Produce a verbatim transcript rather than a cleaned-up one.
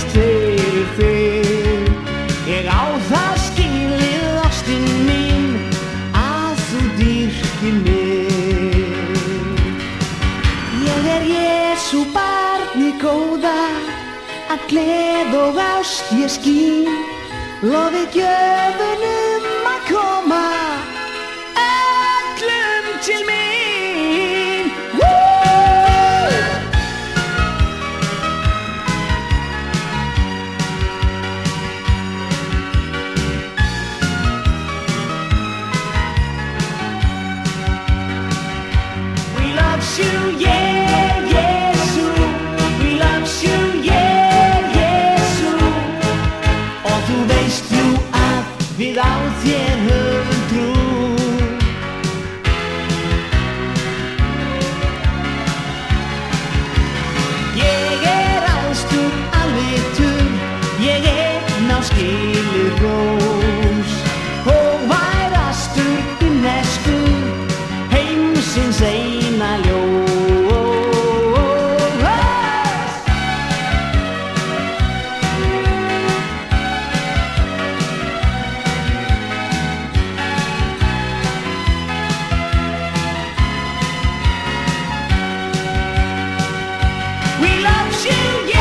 finnst fyrir þig. Ég á það skilið, ástin mín, að þú dýrkir mig. Ég er Jesú barni góða, að gleð og ást ég skín, lofi gjöfunum að koma öllum til mín. Woo! We love you, yeah, Jesú. We love you, yeah, Jesú. Og þú veist jú að við á þér höfum trú. Ég er ástur alvitur, ég er náskilið rós, hógværastur himneskur, heimsins eina ljós. We love you.